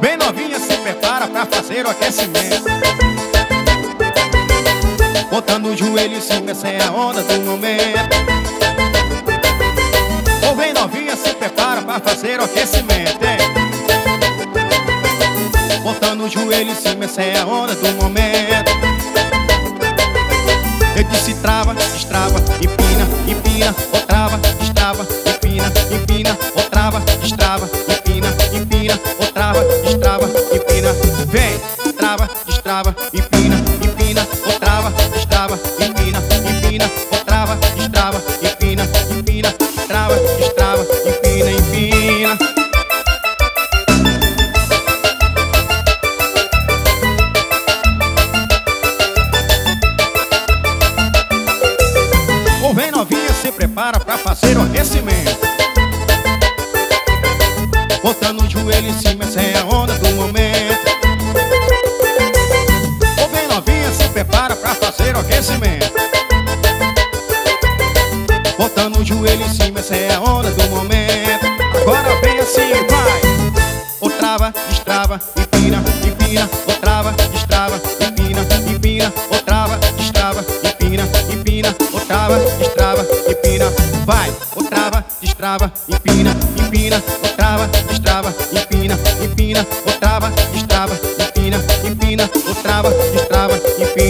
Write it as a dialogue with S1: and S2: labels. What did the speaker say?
S1: Bem novinha, se prepara pra fazer o aquecimento. Botando o joelho em cima, essa é a onda do momento. Ô, bem novinha, se prepara pra fazer o aquecimento, hein? Botando o joelho em cima, essa é a onda do momento. Eu disse trava, destrava, empina, empina, ou trava, destrava, empina, empina, ou trava, destrava, empina, empina, ou trava, destrava, empina. Vem, trava, destrava, empina, empina, ou trava, destrava, empina, empina, ou trava, destrava, empina, empina, trava, destrava, empina, empina. Ou vem novinha, se prepara pra fazer o aquecimento. Botando o joelho em cima, essa é a onda do momento. Ou vem novinha, se prepara pra fazer o aquecimento. Botando o joelho em cima, essa é a onda do momento. Agora vem assim, vai. Ou trava, destrava, empina, empina, ou trava, destrava, empina, empina, ou trava, destrava, empina, empina, ou trava, destrava, empina. Vai, ou trava, destrava, empina, empina, ou trava, destrava, empina, empina, ou trava, destrava, empina, empina, ou trava, destrava, empina.